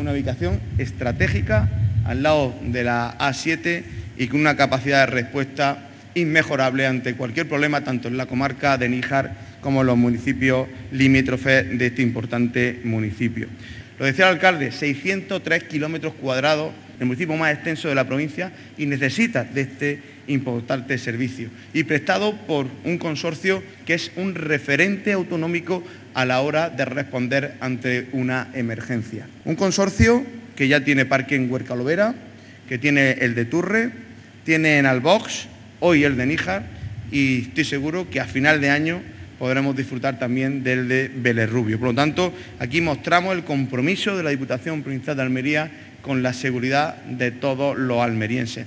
una ubicación estratégica al lado de la A7 y con una capacidad de respuesta inmejorable ante cualquier problema, tanto en la comarca de Níjar como en los municipios limítrofes de este importante municipio. Lo decía el alcalde, 603 kilómetros cuadrados, el municipio más extenso de la provincia, y necesita de este importante servicio, y prestado por un consorcio que es un referente autonómico a la hora de responder ante una emergencia. Un consorcio que ya tiene parque en Huerca-Lovera, que tiene el de Turre, tiene en Albox, hoy el de Níjar, y estoy seguro que a final de año podremos disfrutar también del de Belerrubio. Por lo tanto, aquí mostramos el compromiso de la Diputación Provincial de Almería con la seguridad de todos los almerienses.